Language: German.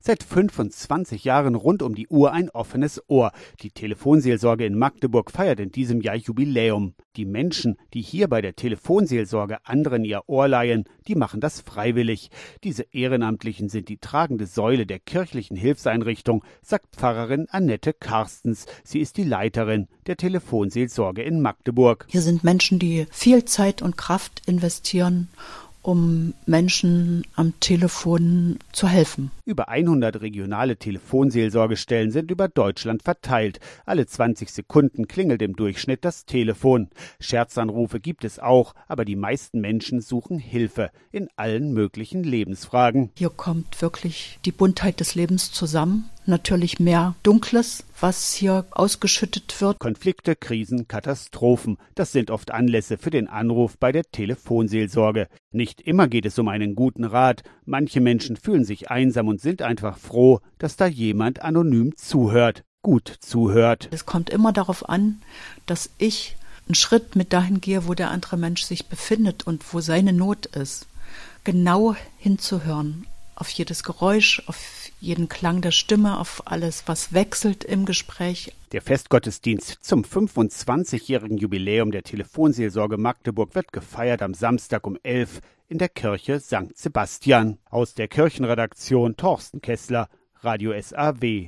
Seit 25 Jahren rund um die Uhr ein offenes Ohr. Die Telefonseelsorge in Magdeburg feiert in diesem Jahr Jubiläum. Die Menschen, die hier bei der Telefonseelsorge anderen ihr Ohr leihen, die machen das freiwillig. Diese Ehrenamtlichen sind die tragende Säule der kirchlichen Hilfseinrichtung, sagt Pfarrerin Annette Karstens. Sie ist die Leiterin der Telefonseelsorge in Magdeburg. Hier sind Menschen, die viel Zeit und Kraft investieren, um Menschen am Telefon zu helfen. Über 100 regionale Telefonseelsorgestellen sind über Deutschland verteilt. Alle 20 Sekunden klingelt im Durchschnitt das Telefon. Scherzanrufe gibt es auch, aber die meisten Menschen suchen Hilfe in allen möglichen Lebensfragen. Hier kommt wirklich die Buntheit des Lebens zusammen. Natürlich mehr Dunkles, was hier ausgeschüttet wird. Konflikte, Krisen, Katastrophen, das sind oft Anlässe für den Anruf bei der Telefonseelsorge. Nicht immer geht es um einen guten Rat. Manche Menschen fühlen sich einsam und sind einfach froh, dass da jemand anonym zuhört, gut zuhört. Es kommt immer darauf an, dass ich einen Schritt mit dahin gehe, wo der andere Mensch sich befindet und wo seine Not ist. Genau hinzuhören. Auf jedes Geräusch, auf jeden Klang der Stimme, auf alles, was wechselt im Gespräch. Der Festgottesdienst zum 25-jährigen Jubiläum der Telefonseelsorge Magdeburg wird gefeiert am Samstag um 11 in der Kirche St. Sebastian. Aus der Kirchenredaktion Thorsten Kessler, Radio SAW.